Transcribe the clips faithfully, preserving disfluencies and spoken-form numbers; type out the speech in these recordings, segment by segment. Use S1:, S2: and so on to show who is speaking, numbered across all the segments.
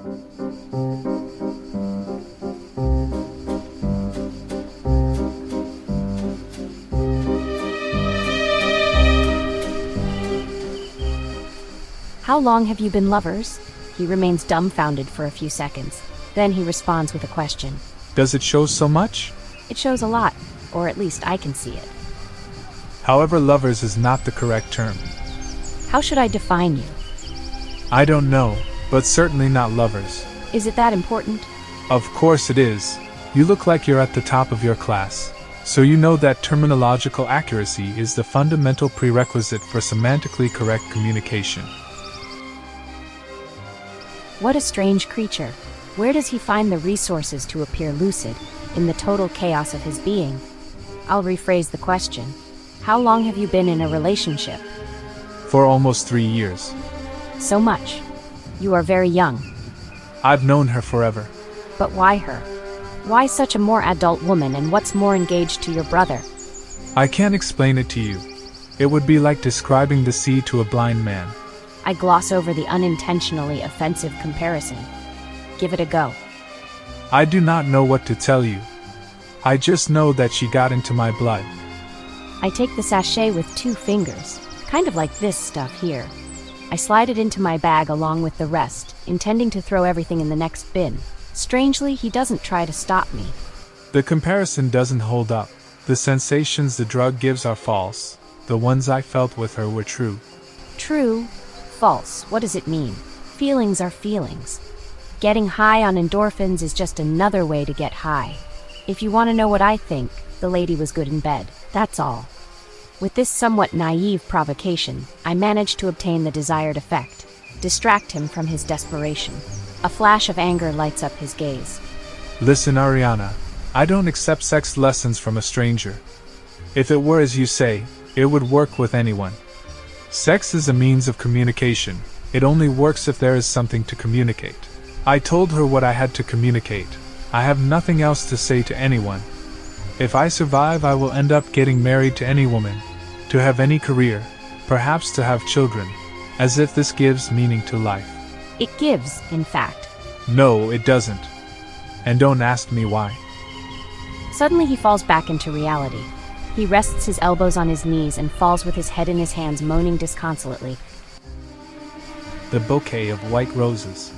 S1: How long have you been lovers? He remains dumbfounded for a few seconds. Then he responds with a question.
S2: Does it show so much?
S1: It shows a lot, or at least I can see it.
S2: However, lovers is not the correct term.
S1: How should I define you?
S2: I don't know, but certainly not lovers.
S1: Is it that important?
S2: Of course it is. You look like you're at the top of your class. So you know that terminological accuracy is the fundamental prerequisite for semantically correct communication.
S1: What a strange creature. Where does he find the resources to appear lucid in the total chaos of his being? I'll rephrase the question. How long have you been in a relationship?
S2: For almost three years.
S1: So much. You are very young.
S2: I've known her forever.
S1: But why her? Why such a more adult woman, and what's more engaged to your brother?
S2: I can't explain it to you. It would be like describing the sea to a blind man.
S1: I gloss over the unintentionally offensive comparison. Give it a go.
S2: I do not know what to tell you. I just know that she got into my blood.
S1: I take the sachet with two fingers, kind of like this stuff here. I slide it into my bag along with the rest, intending to throw everything in the next bin. Strangely, he doesn't try to stop me.
S2: The comparison doesn't hold up. The sensations the drug gives are false. The ones I felt with her were true.
S1: True? False. What does it mean? Feelings are feelings. Getting high on endorphins is just another way to get high. If you want to know what I think, the lady was good in bed. That's all. With this somewhat naive provocation, I managed to obtain the desired effect. Distract him from his desperation. A flash of anger lights up his gaze.
S2: Listen, Ariana. I don't accept sex lessons from a stranger. If it were as you say, it would work with anyone. Sex is a means of communication. It only works if there is something to communicate. I told her what I had to communicate. I have nothing else to say to anyone. If I survive, I will end up getting married to any woman, to have any career, perhaps to have children, as if this gives meaning to life.
S1: It gives, in fact.
S2: No, it doesn't. And don't ask me why.
S1: Suddenly he falls back into reality. He rests his elbows on his knees and falls with his head in his hands, moaning disconsolately.
S2: The bouquet of white roses.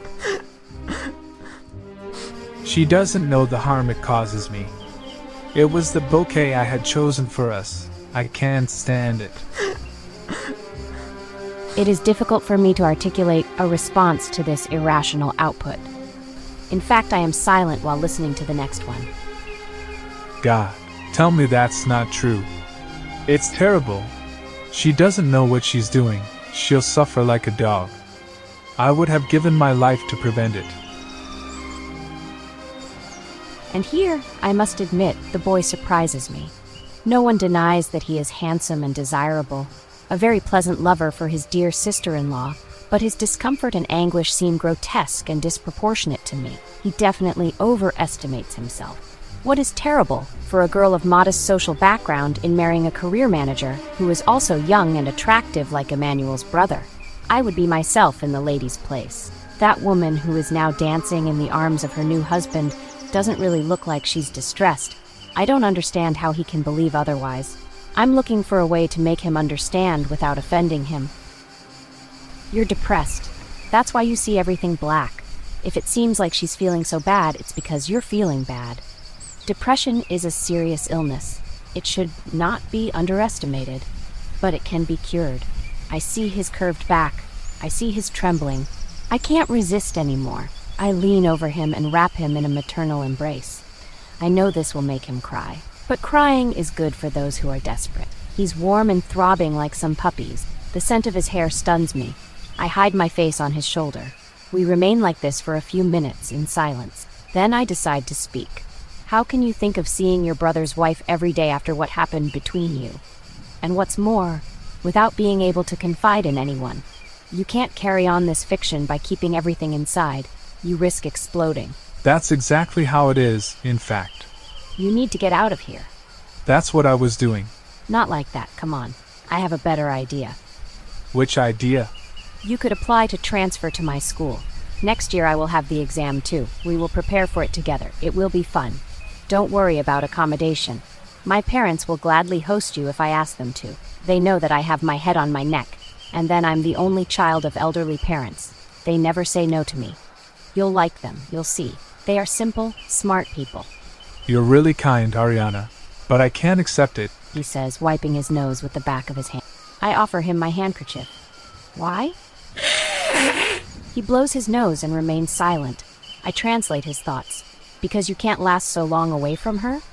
S2: She doesn't know the harm it causes me. It was the bouquet I had chosen for us. I can't stand it.
S1: It is difficult for me to articulate a response to this irrational output. In fact, I am silent while listening to the next one.
S2: God, tell me that's not true. It's terrible. She doesn't know what she's doing. She'll suffer like a dog. I would have given my life to prevent it.
S1: And here, I must admit, the boy surprises me. No one denies that he is handsome and desirable, a very pleasant lover for his dear sister-in-law, but his discomfort and anguish seem grotesque and disproportionate to me. He definitely overestimates himself. What is terrible for a girl of modest social background in marrying a career manager who is also young and attractive like Emmanuel's brother? I would be myself in the lady's place. That woman who is now dancing in the arms of her new husband doesn't really look like she's distressed. I don't understand how he can believe otherwise. I'm looking for a way to make him understand without offending him. You're depressed. That's why you see everything black. If it seems like she's feeling so bad, it's because you're feeling bad. Depression is a serious illness. It should not be underestimated, but it can be cured. I see his curved back. I see his trembling. I can't resist anymore. I lean over him and wrap him in a maternal embrace. I know this will make him cry. But crying is good for those who are desperate. He's warm and throbbing like some puppies. The scent of his hair stuns me. I hide my face on his shoulder. We remain like this for a few minutes in silence. Then I decide to speak. How can you think of seeing your brother's wife every day after what happened between you? And what's more, without being able to confide in anyone? You can't carry on this fiction by keeping everything inside. You risk exploding.
S2: That's exactly how it is, in fact.
S1: You need to get out of here.
S2: That's what I was doing.
S1: Not like that, come on. I have a better idea.
S2: Which idea?
S1: You could apply to transfer to my school. Next year I will have the exam too. We will prepare for it together. It will be fun. Don't worry about accommodation. My parents will gladly host you if I ask them to. They know that I have my head on my neck, and then I'm the only child of elderly parents. They never say no to me. You'll like them, you'll see. They are simple, smart people.
S2: You're really kind, Ariana, but I can't accept it,
S1: he says, wiping his nose with the back of his hand. I offer him my handkerchief. Why? He blows his nose and remains silent. I translate his thoughts. Because you can't last so long away from her?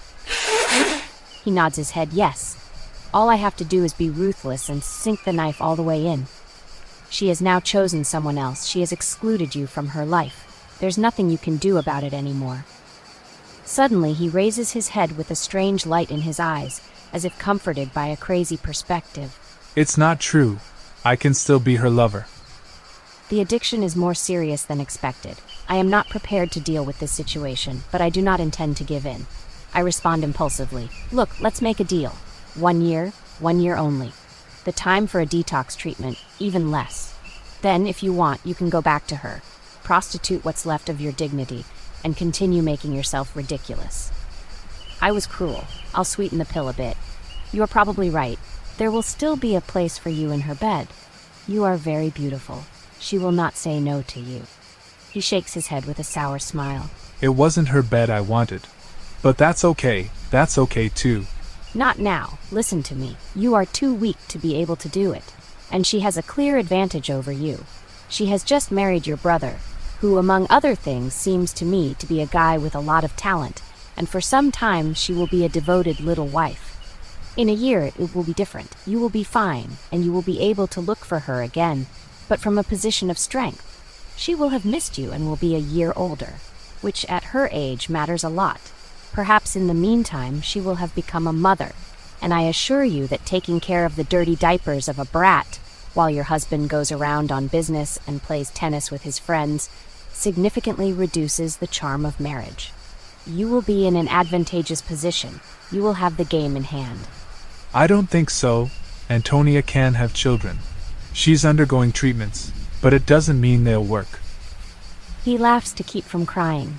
S1: He nods his head, yes. All I have to do is be ruthless and sink the knife all the way in. She has now chosen someone else. She has excluded you from her life. There's nothing you can do about it anymore. Suddenly, he raises his head with a strange light in his eyes, as if comforted by a crazy perspective.
S2: It's not true. I can still be her lover.
S1: The addiction is more serious than expected. I am not prepared to deal with this situation, but I do not intend to give in. I respond impulsively. Look, let's make a deal. One year, one year only. The time for a detox treatment, even less. Then, if you want, you can go back to her, prostitute what's left of your dignity, and continue making yourself ridiculous. I was cruel. I'll sweeten the pill a bit. You are probably right. There will still be a place for you in her bed. You are very beautiful. She will not say no to you. He shakes his head with a sour smile.
S2: It wasn't her bed I wanted. But that's okay. That's okay too.
S1: Not now. Listen to me. You are too weak to be able to do it. And she has a clear advantage over you. She has just married your brother, who, among other things, seems to me to be a guy with a lot of talent, and for some time she will be a devoted little wife. In a year it will be different. You will be fine, and you will be able to look for her again, but from a position of strength. She will have missed you and will be a year older, which at her age matters a lot. Perhaps in the meantime she will have become a mother, and I assure you that taking care of the dirty diapers of a brat while your husband goes around on business and plays tennis with his friends significantly reduces the charm of marriage. You will be in an advantageous position. You will have the game in hand.
S2: I don't think so. Antonia can have children. She's undergoing treatments, but it doesn't mean they'll work.
S1: He laughs to keep from crying.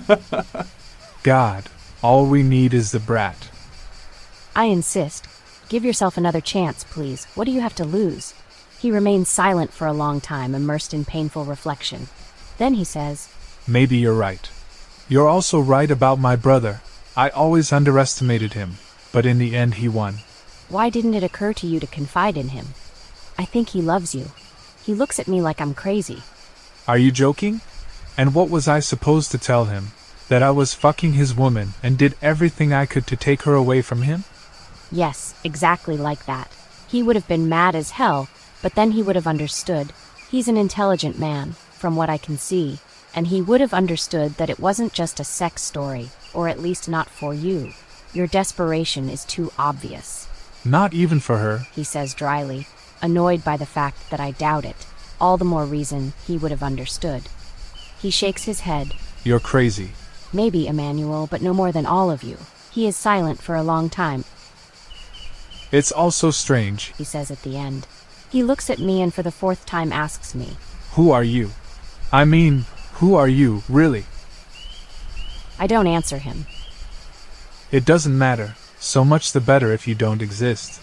S2: God, all we need is the brat.
S1: I insist. Give yourself another chance, please. What do you have to lose? He remains silent for a long time, immersed in painful reflection. Then he says,
S2: Maybe you're right. You're also right about my brother. I always underestimated him, but in the end he won.
S1: Why didn't it occur to you to confide in him? I think he loves you. He looks at me like I'm crazy.
S2: Are you joking? And what was I supposed to tell him? That I was fucking his woman and did everything I could to take her away from him?
S1: Yes, exactly like that. He would have been mad as hell, but then he would have understood. He's an intelligent man, from what I can see, and he would have understood that it wasn't just a sex story, or at least not for you. Your desperation is too obvious.
S2: Not even for her,
S1: he says dryly, annoyed by the fact that I doubt it. All the more reason he would have understood. He shakes his head.
S2: You're crazy.
S1: Maybe, Emmanuel, but no more than all of you. He is silent for a long time.
S2: It's all so strange,
S1: he says at the end. He looks at me and for the fourth time asks me,
S2: Who are you? I mean, who are you, really?
S1: I don't answer him.
S2: It doesn't matter. So much the better if you don't exist.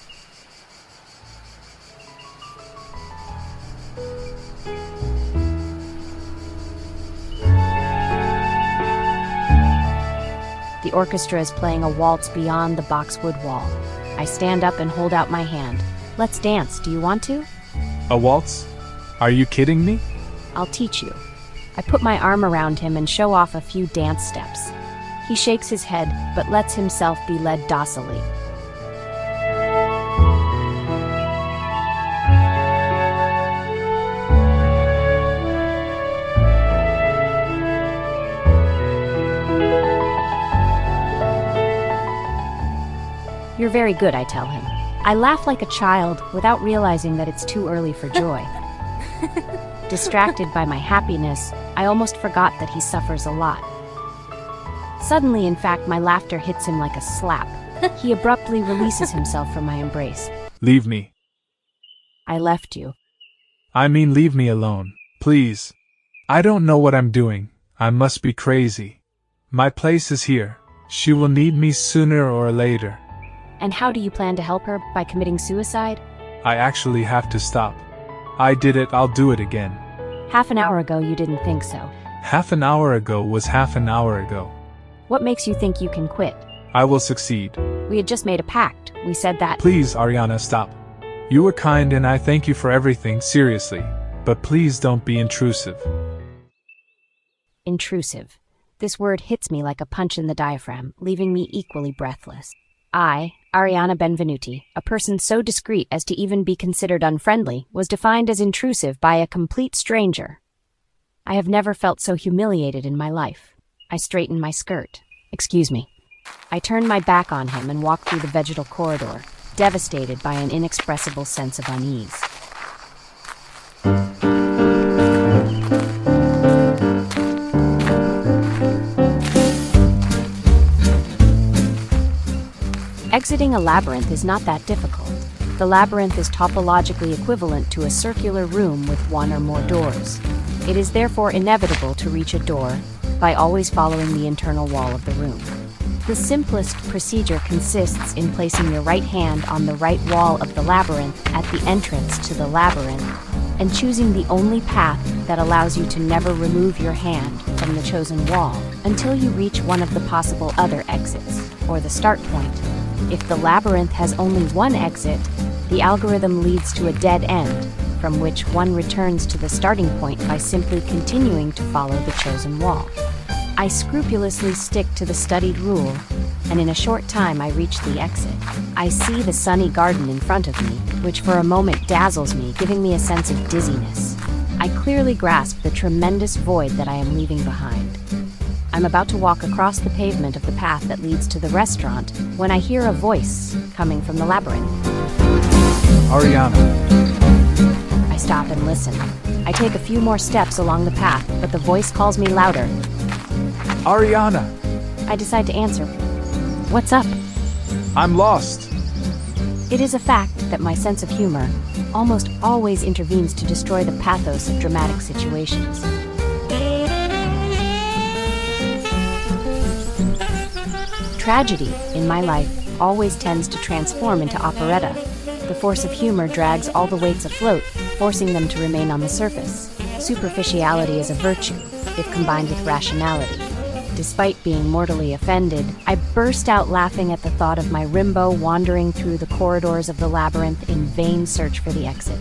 S1: The orchestra is playing a waltz beyond the boxwood wall. I stand up and hold out my hand. Let's dance, do you want to?
S2: A waltz? Are you kidding me?
S1: I'll teach you. I put my arm around him and show off a few dance steps. He shakes his head, but lets himself be led docilely. You're very good, I tell him. I laugh like a child without realizing that it's too early for joy. Distracted by my happiness, I almost forgot that he suffers a lot. Suddenly, in fact, my laughter hits him like a slap. He abruptly releases himself from my embrace.
S2: Leave me.
S1: I left you.
S2: I mean, leave me alone, please. I don't know what I'm doing. I must be crazy. My place is here. She will need me sooner or later.
S1: And how do you plan to help her? By committing suicide?
S2: I actually have to stop. I did it, I'll do it again.
S1: Half an hour ago you didn't think so.
S2: Half an hour ago was half an hour ago.
S1: What makes you think you can quit?
S2: I will succeed.
S1: We had just made a pact. We said that—
S2: Please, Ariana, stop. You were kind and I thank you for everything, seriously. But please don't be intrusive.
S1: Intrusive. This word hits me like a punch in the diaphragm, leaving me equally breathless. I, Ariana Benvenuti, a person so discreet as to even be considered unfriendly, was defined as intrusive by a complete stranger. I have never felt so humiliated in my life. I straightened my skirt. Excuse me. I turned my back on him and walked through the vegetal corridor, devastated by an inexpressible sense of unease. Exiting a labyrinth is not that difficult. The labyrinth is topologically equivalent to a circular room with one or more doors. It is therefore inevitable to reach a door by always following the internal wall of the room. The simplest procedure consists in placing your right hand on the right wall of the labyrinth at the entrance to the labyrinth and choosing the only path that allows you to never remove your hand from the chosen wall until you reach one of the possible other exits, or the start point. If the labyrinth has only one exit, the algorithm leads to a dead end, from which one returns to the starting point by simply continuing to follow the chosen wall. I scrupulously stick to the studied rule, and in a short time I reach the exit. I see the sunny garden in front of me, which for a moment dazzles me, giving me a sense of dizziness. I clearly grasp the tremendous void that I am leaving behind. I'm about to walk across the pavement of the path that leads to the restaurant when I hear a voice coming from the labyrinth.
S2: Ariana.
S1: I stop and listen. I take a few more steps along the path, but the voice calls me louder.
S2: Ariana!
S1: I decide to answer. What's up?
S2: I'm lost.
S1: It is a fact that my sense of humor almost always intervenes to destroy the pathos of dramatic situations. Tragedy, in my life, always tends to transform into operetta. The force of humor drags all the weights afloat, forcing them to remain on the surface. Superficiality is a virtue, if combined with rationality. Despite being mortally offended, I burst out laughing at the thought of my Rimbo wandering through the corridors of the labyrinth in vain search for the exit.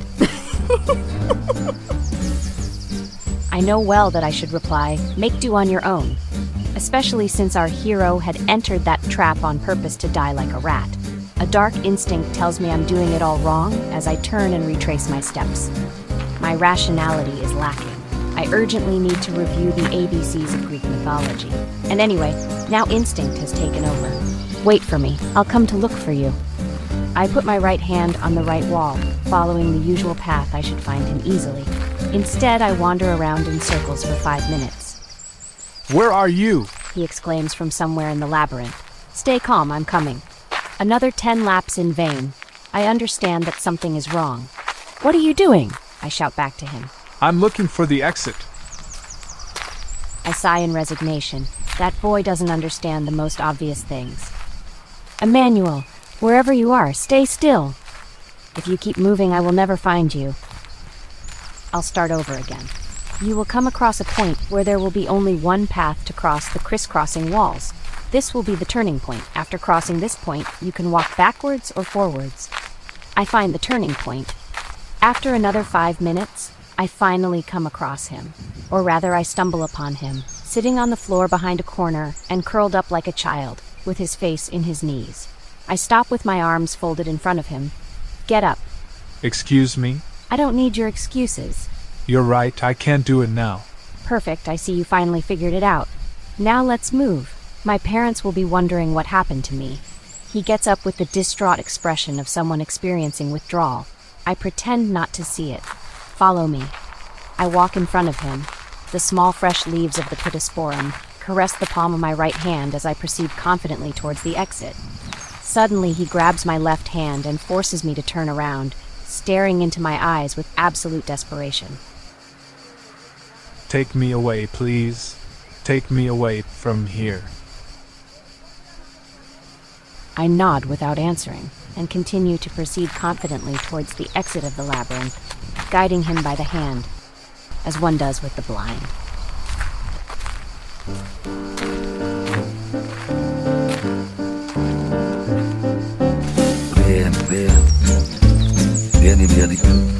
S1: I know well that I should reply, "Make do on your own," especially since our hero had entered that trap on purpose to die like a rat. A dark instinct tells me I'm doing it all wrong as I turn and retrace my steps. My rationality is lacking. I urgently need to review the A B Cs of Greek mythology. And anyway, now instinct has taken over. Wait for me. I'll come to look for you. I put my right hand on the right wall, following the usual path I should find him easily. Instead, I wander around in circles for five minutes.
S2: Where are you?
S1: He exclaims from somewhere in the labyrinth. Stay calm, I'm coming. Another ten laps in vain. I understand that something is wrong. What are you doing? I shout back to him.
S2: I'm looking for the exit.
S1: I sigh in resignation. That boy doesn't understand the most obvious things. Emmanuel, wherever you are, stay still. If you keep moving, I will never find you. I'll start over again. You will come across a point where there will be only one path to cross the crisscrossing walls. This will be the turning point. After crossing this point, you can walk backwards or forwards. I find the turning point. After another five minutes, I finally come across him. Or rather, I stumble upon him, sitting on the floor behind a corner and curled up like a child, with his face in his knees. I stop with my arms folded in front of him. Get up.
S2: Excuse me?
S1: I don't need your excuses.
S2: You're right, I can't do it now.
S1: Perfect, I see you finally figured it out. Now let's move. My parents will be wondering what happened to me. He gets up with the distraught expression of someone experiencing withdrawal. I pretend not to see it. Follow me. I walk in front of him. The small fresh leaves of the Pittosporum caress the palm of my right hand as I proceed confidently towards the exit. Suddenly he grabs my left hand and forces me to turn around, staring into my eyes with absolute desperation.
S2: Take me away, please. Take me away from here.
S1: I nod without answering, and continue to proceed confidently towards the exit of the labyrinth, guiding him by the hand, as one does with the blind.
S3: Vieni, vieni, vieni, vieni.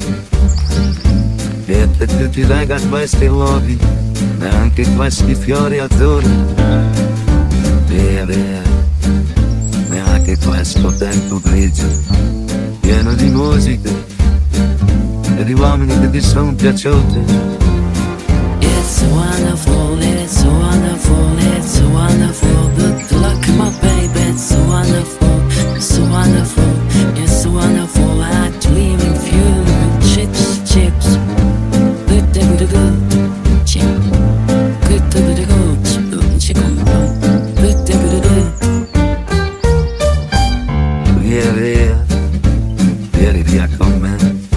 S3: E tu ti lega a questi luoghi, e anche questi fiori azzurri. Via, via, e anche questo tempo grigio, pieno di musica e di uomini che ti sono piaciuti.
S4: It's wonderful, it's wonderful, it's wonderful. Good luck, my baby, it's wonderful, it's wonderful, it's wonderful. I dream of you, chips, chips. Good, good, good, chip. Good, good, good, chip. Good, good, good.
S3: Via, via, vieni via con me.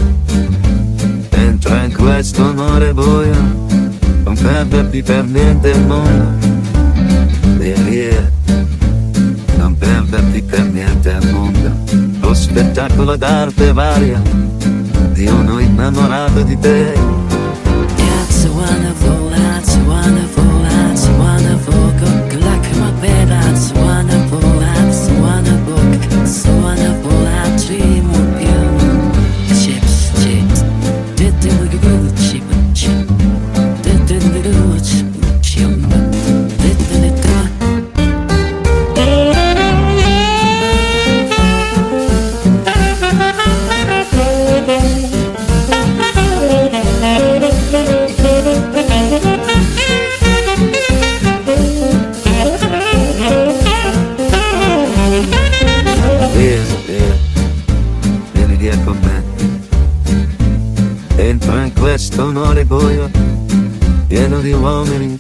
S3: Entra in questo amore buio, non perderti per niente il mondo. Via, via, non perderti per niente al mondo. Lo spettacolo d'arte varia di uno innamorato di te.
S4: It's wonderful, that's wonderful, that's wonderful. Good luck, my baby, that's wonderful, that's wonderful. It's wonderful, I dream of you. Chips, chips. Did do the good chip, chip. Did do the good chip, chip. Did do the good.
S3: Vieni, vieni, vieni via con me. Entra in questo amore buio, pieno di uomini.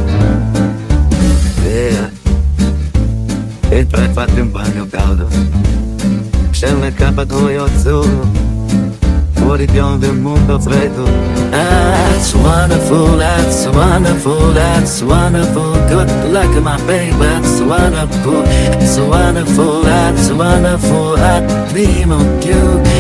S3: Via, entra e fatti un bagno caldo. C'è un accappatoio azzurro, fuori piove un mondo freddo.
S4: That's wonderful, that's wonderful, that's wonderful. Good luck, my baby, that's wonderful. It's wonderful, that's wonderful. I dream of you.